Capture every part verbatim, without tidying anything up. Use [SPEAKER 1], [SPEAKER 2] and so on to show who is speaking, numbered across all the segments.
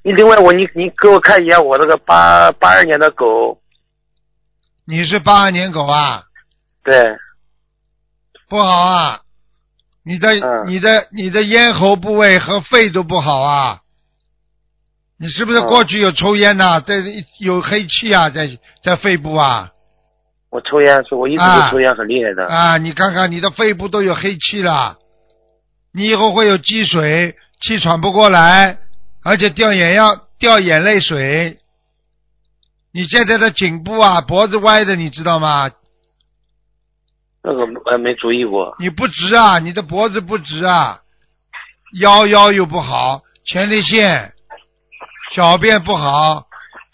[SPEAKER 1] 你另外我你你给我看一下我这个八八二年的狗。
[SPEAKER 2] 你是八二年狗啊？
[SPEAKER 1] 对。
[SPEAKER 2] 不好啊，你的、
[SPEAKER 1] 嗯、
[SPEAKER 2] 你的你的咽喉部位和肺都不好啊。你是不是过去有抽烟呐、啊？在有黑气啊，在在肺部啊？
[SPEAKER 1] 我抽烟，是我一直都抽烟很厉害的。
[SPEAKER 2] 啊，你看看你的肺部都有黑气了，你以后会有积水，气喘不过来，而且掉眼药掉眼泪水。你现在的颈部啊，脖子歪的，你知道吗？
[SPEAKER 1] 那个我没注意过。
[SPEAKER 2] 你不直啊，你的脖子不直啊，腰腰又不好，前列腺，小便不好。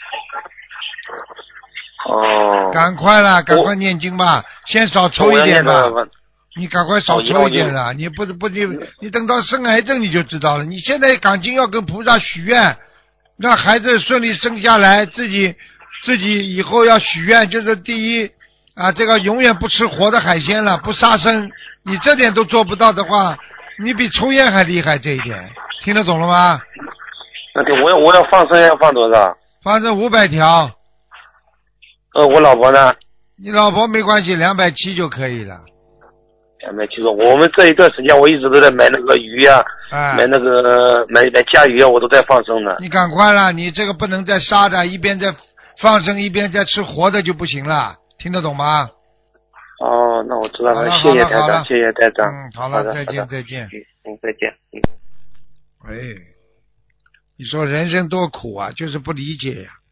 [SPEAKER 1] 哦。
[SPEAKER 2] 赶快了，赶快念经吧，先少抽一点吧。你赶快少抽一点了，你不不你你等到生癌症你就知道了。你现在赶紧要跟菩萨许愿，让孩子顺利生下来，自己自己以后要许愿，就是第一啊，这个永远不吃活的海鲜了，不杀生。你这点都做不到的话，你比抽烟还厉害。这一点听得懂了吗？
[SPEAKER 1] 那就我要我要放生要放多少？
[SPEAKER 2] 放生五百条。
[SPEAKER 1] 呃，我老婆呢？
[SPEAKER 2] 你老婆没关系，两百七就可以了。
[SPEAKER 1] 两百七十，我们这一段时间我一直都在买那个鱼啊，
[SPEAKER 2] 哎、
[SPEAKER 1] 买那个买买甲鱼啊，我都在放生的。
[SPEAKER 2] 你赶快了，你这个不能再杀的，一边在放生一边在吃活的就不行了，听得懂吗？
[SPEAKER 1] 哦，那我知道了，谢谢台长，谢谢台长。
[SPEAKER 2] 嗯，好了，再见再见。
[SPEAKER 1] 嗯，再见。嗯。
[SPEAKER 2] 哎，你说人生多苦啊，就是不理解呀、啊。